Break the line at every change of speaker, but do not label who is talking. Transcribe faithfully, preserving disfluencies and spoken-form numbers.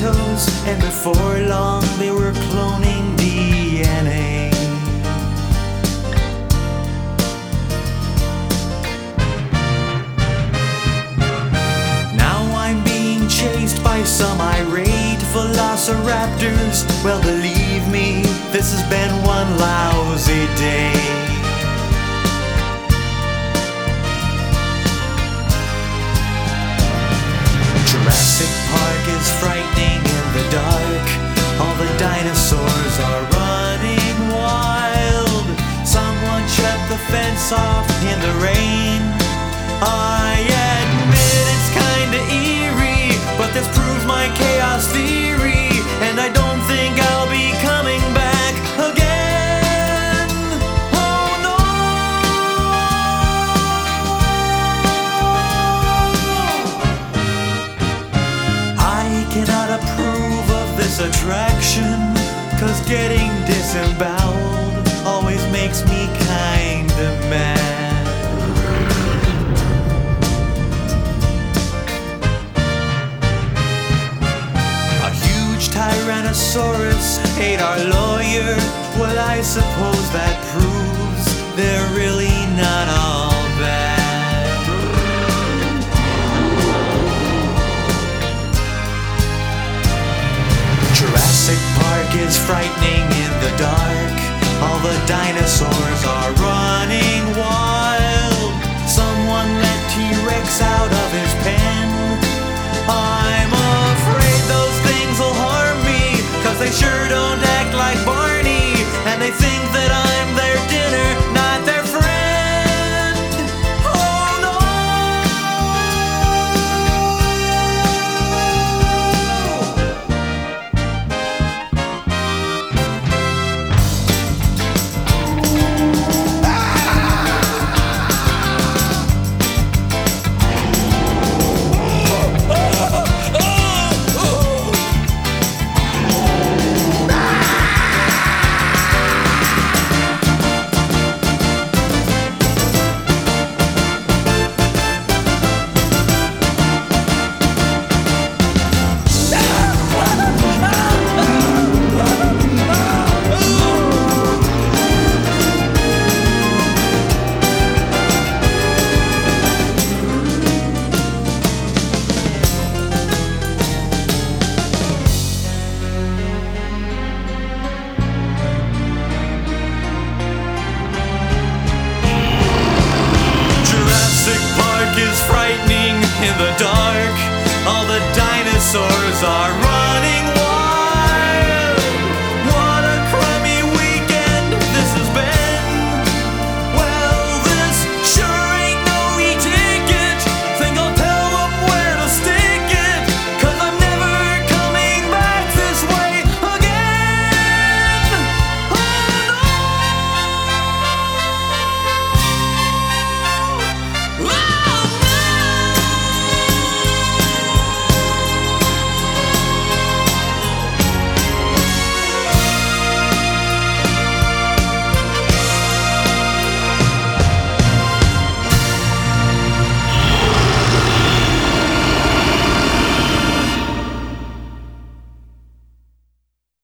tomatoes, and before long they were cloning D N A. Now I'm being chased by some irate velociraptors. Well, believe me, this has been one lousy day. Jurassic Park is frightening in the dark. All the dinosaurs are running wild. Someone shut the fence off in the rain. I admit it's kinda eerie, but this proves my chaos theory, and I don't think I'll be coming back again. Oh no! I cannot approve of this attraction, 'cause getting disemboweled always makes me kinda mad. Tyrannosaurus ate our lawyer. Well, I suppose that proves they're really not all bad. Jurassic Park is frightening in the dark. All the dinosaurs are running wild. Someone let T-Rex out of his pen. I'm afraid those things will harm me, 'cause they sure don't